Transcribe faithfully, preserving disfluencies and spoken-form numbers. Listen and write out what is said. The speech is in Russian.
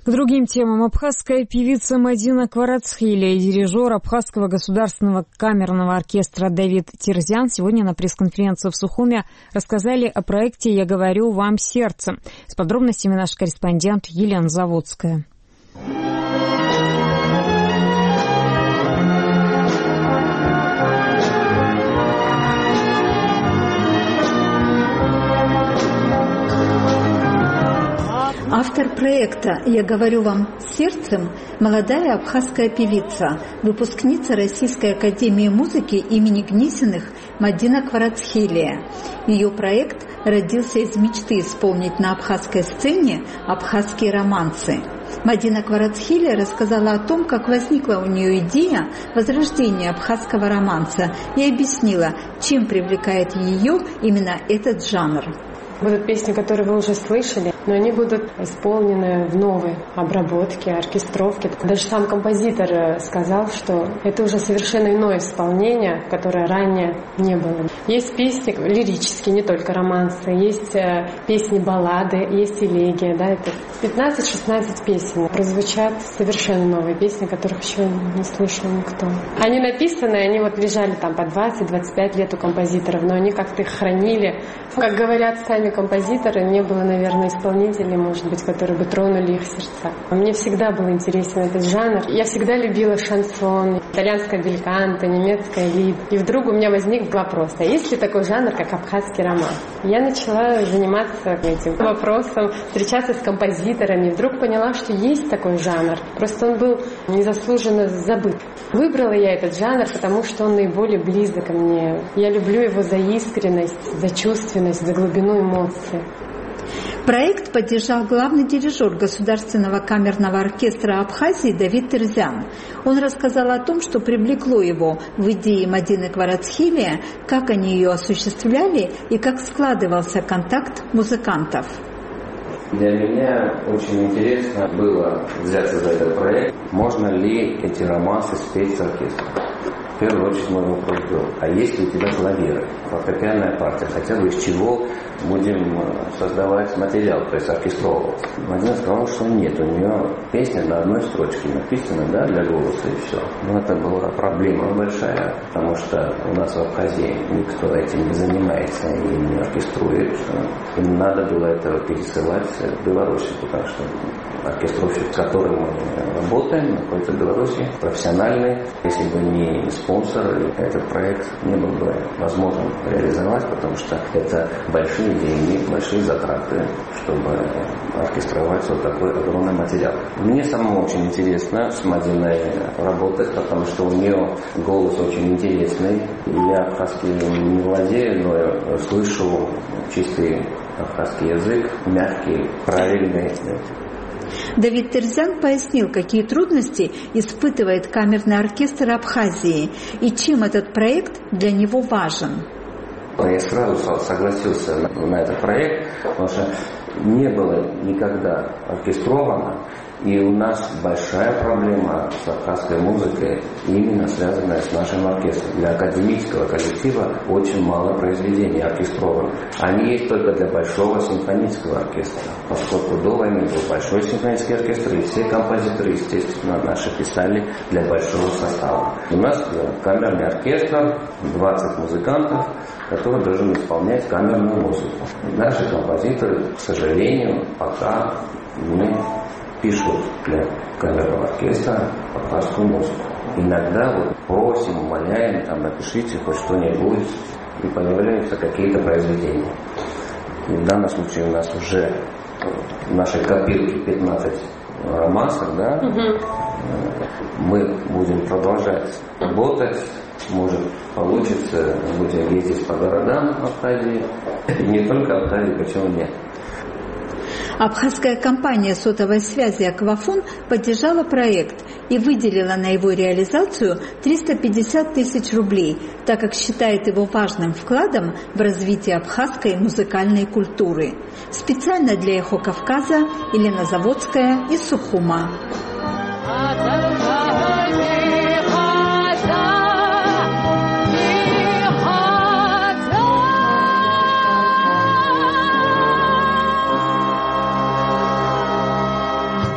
К другим темам. Абхазская певица Мадина Кварацхили и дирижер Абхазского государственного камерного оркестра Давид Терзян сегодня на пресс-конференции в Сухуме рассказали о проекте «Я говорю вам сердцем». С подробностями наш корреспондент Елена Заводская. Автор проекта «Я говорю вам сердцем» – молодая абхазская певица, выпускница Российской академии музыки имени Гнесиных Мадина Кварацхили. Ее проект родился из мечты исполнить на абхазской сцене абхазские романсы. Мадина Кварацхили рассказала о том, как возникла у нее идея возрождения абхазского романса и объяснила, чем привлекает ее именно этот жанр. Будут песни, которые вы уже слышали, но они будут исполнены в новой обработке, оркестровке. Даже сам композитор сказал, что это уже совершенно иное исполнение, которое ранее не было. Есть песни лирические, не только романсы, есть песни-баллады, есть элегия. Да, это пятнадцать-шестнадцать песен. Прозвучат совершенно новые песни, которых еще не слышал никто. Они написаны, они вот лежали там по двадцать-двадцать пять лет у композиторов, но они как-то их хранили. Как говорят сами композиторы, не было, наверное, исполнителей, может быть, которые бы тронули их сердца. Мне всегда был интересен этот жанр. Я всегда любила шансон, итальянское бельканто, немецкое лид. И вдруг у меня возник вопрос, а есть ли такой жанр, как абхазский роман? Я начала заниматься этим вопросом, встречаться с композиторами. Вдруг поняла, что есть такой жанр. Просто он был незаслуженно забыт. Выбрала я этот жанр, потому что он наиболее близок мне. Я люблю его за искренность, за чувственность, за глубину эмоций. Проект поддержал главный дирижер Государственного камерного оркестра Абхазии Давид Терзян. Он рассказал о том, что привлекло его в идее Мадины Кварацхили, как они ее осуществляли и как складывался контакт музыкантов. Для меня очень интересно было взяться за этот проект. Можно ли эти романсы спеть с оркестром? В первую очередь мой вопрос был, а есть ли у тебя клавиры, фортепианная партия, хотя бы из чего будем создавать материал, то есть оркестровывать. Мадина сказала, что нет, у нее песня на одной строчке написана, да, для голоса и все. Но это была проблема большая, потому что у нас в Абхазии никто этим не занимается и не оркеструет. Им надо было это пересылать в Беларусь, потому что оркестровщик, с которым мы работаем, находится в Беларуси, профессиональный. Если бы не спонсор, этот проект не был бы возможен реализовать, потому что это большие деньги, большие затраты, чтобы оркестровать вот такой огромный материал. Мне самому очень интересно с Мадиной работать, потому что у нее голос очень интересный. Я абхазский не владею, но я слышу чистый абхазский язык, мягкий, правильный. Давид Терзян пояснил, какие трудности испытывает камерный оркестр Абхазии и чем этот проект для него важен. Я сразу согласился на этот проект, потому что не было никогда оркестровано, и у нас большая проблема с абхазской музыкой, именно связанная с нашим оркестром. Для академического коллектива очень мало произведений оркестрованных. Они есть только для большого симфонического оркестра, поскольку до войны был большой симфонический оркестр, и все композиторы, естественно, наши писали для большого состава. У нас камерный оркестр, двадцать музыкантов, которые должны исполнять камерную музыку. Наши композиторы, к сожалению, пока не пишут для камерного оркестра абхазскую музыку. Иногда вот просим, умоляем, там напишите хоть что-нибудь, и появляются какие-то произведения. И в данном случае у нас уже в нашей копилке пятнадцать романсов, да? Угу. Мы будем продолжать работать. Может получится, будем ездить по городам Абхазии, не только Абхазии, почему нет. Абхазская компания сотовой связи «Аквафон» поддержала проект и выделила на его реализацию триста пятьдесят тысяч рублей, так как считает его важным вкладом в развитие абхазской музыкальной культуры. Специально для «Эхо Кавказа» Елена Заводская из Сухума.